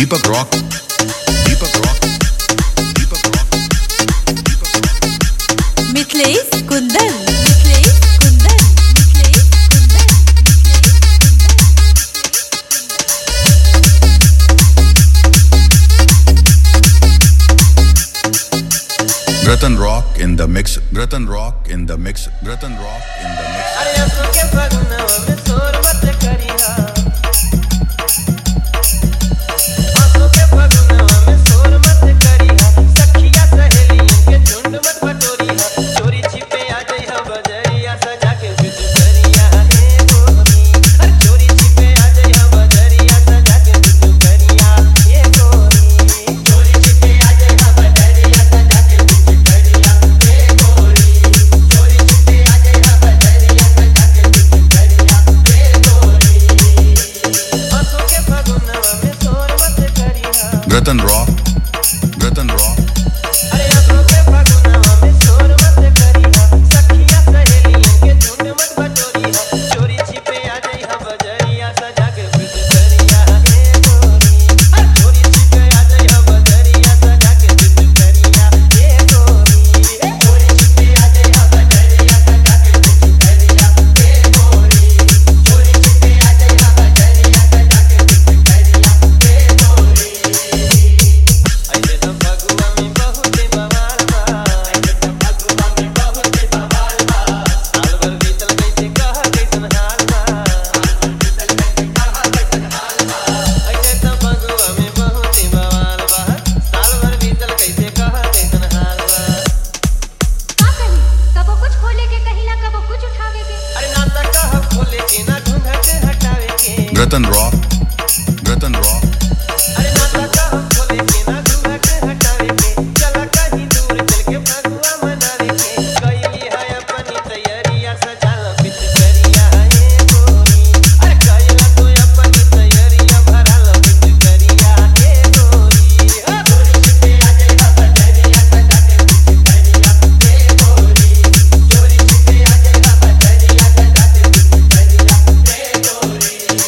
Deepak Rock, Deepak Rock, Deepak Rock, Deepak Rock. Mithilesh Kundan, Mithilesh Kundan, Mithilesh Kundan, Ratan Rock in the mix, Ratan Rock in the mix, Ratan Rock in the mix. अरे आंसू के फगुनवा में शोर मत करिहा, आंसू के फगुनवा में शोर मत करिहा, सखिया सहेलियन के झुंड मत बटोरिहा, चोरी छिपे आ जइहा बजरिया सजा के बिचुकरिया हे गोरी, अरे चोरी छिपे आ जइहा बजरिया सजा के बिचुकरिया हे गोरी, चोरी छिपे आ जइहा बजरिया सजा के बिचुकरिया हे गोरी, चोरी छिपे आ जइहा बजरिया सजा के बिचुकरिया हे गोरी, आंसू के फगुनवा में शोर मत करिहा। Ratan Rock, Ratan Rock. अरे आंसू के फगुनवा में शोर मत करिहा, सखिया सहेलियन के झुंड मत बटोरिहा, चोरी छिपे आ जइहा बजरिया सजा के बिचुकरिया हे गोरी, अरे चोरी छिपे आ जइहा बजरिया सजा के बिचुकरिया हे गोरी, चोरी छिपे आ जइहा बजरिया सजा के बिचुकरिया हे गोरी, चोरी छिपे आ जइहा बजरिया सजा के बिचुकरिया हे गोरी। ऐसे तो फगुआ में बहुत बवाल बा, ऐसे तो फगुआ में बहुत बवाल बा, साल भर बीतल कैसे कहा कैसन हाल बा, साल भर बीतल कैसे कहा कैसन हाल बा, ऐसे तो फगुआ में बहुत बवाल बा, साल भर बीतल कैसे कहा कैसन हाल बा। का कही कबो कुछ खोले के कहिला कबो कुछ उठावे के अरे ना त कहा खोले के ना घूंघट हटावे के, Ratan Rock, Ratan Rock. अरे ना त कहा खोले के ना घूंघट हटावे के, चला कहीं दूर चल के फगुआ मनावे के, कइली है अपनी तैयारिया सजाला पिचकरिया हे गोरी, अरे कइला तू अपनी तैयारिया भराला पिचकरिया हे गोरी, चोरी छिपे आ जइहा बजरिया सजा के पिचकरिया हे गोरी, चोरी छिपे आ जइहा बजरिया सजा के पिचकरिया हे गोरी।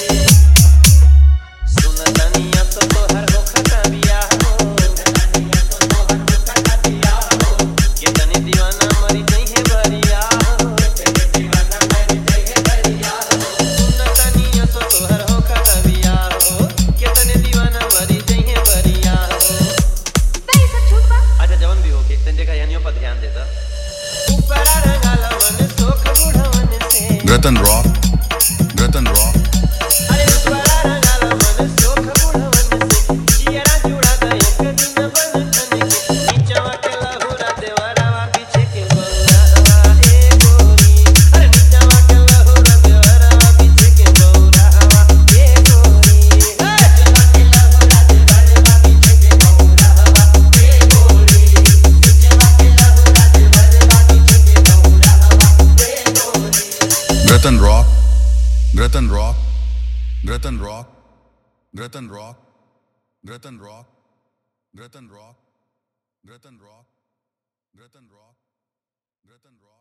सुनतनिया तो तोहर होखता बियाह हो, सुनतनिया तो तोहर होखता बियाह हो, केतनी दीवाना मरी जइहे बरिया हो, केतनी दीवाना मरी जइहे बरिया हो, सुनतनिया तो तोहर होखता बियाह हो, केतनी दीवाना मरी जइहे बरिया हो। बे सब झूठ बा अच्छा जवन भी होके तन देखा यानियों पर ध्यान देता, ऊपरा रंगाला मन सोख बुढ़वन से, Ratan Rock, Ratan Rock. अरे ऊपरा रंगाला मन सोख बुढ़वन से, जियरा जुड़ा द एक दिन बन ठन के, नीचवा के लहुरा देवरावा पीछे के बौरावा हे गोरी, अरे नीचवा के लहुरा देवरावा पीछे के बौरावा हे गोरी, नीचवा के लहुरा देवरावा पीछे के बौरावा हे गोरी, नीचवा के लहुरा देवरावा पीछे के बौरावा हे गोरी। Ratan Rock, Ratan Rock, Ratan Rock, Ratan Rock, Ratan Rock, Ratan Rock, Ratan Rock, Ratan Rock, Ratan Rock.